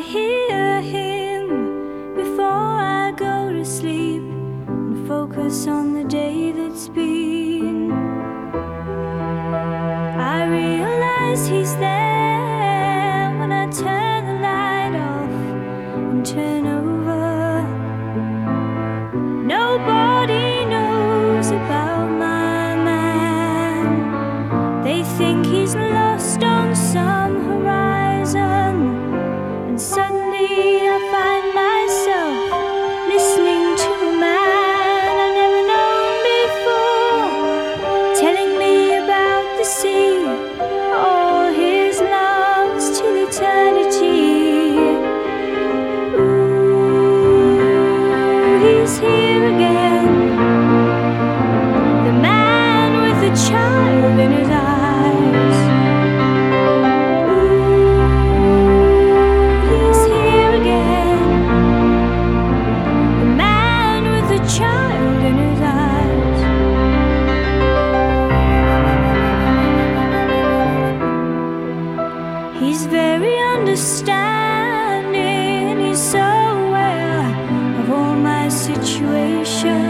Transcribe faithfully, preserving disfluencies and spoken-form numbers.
hear him before I go to sleep and focus on the day that's been. I realize he's there when I turn the light off and turn over. Nobody knows about my man. They think he's lost on some horizon. And suddenly I find myself listening to a man I've never known before, telling me about the sea, all his loves till eternity. Ooh, he's here again, the man with a child in his eyes. Child in his eyes. He's very understanding, he's so aware of all my situations.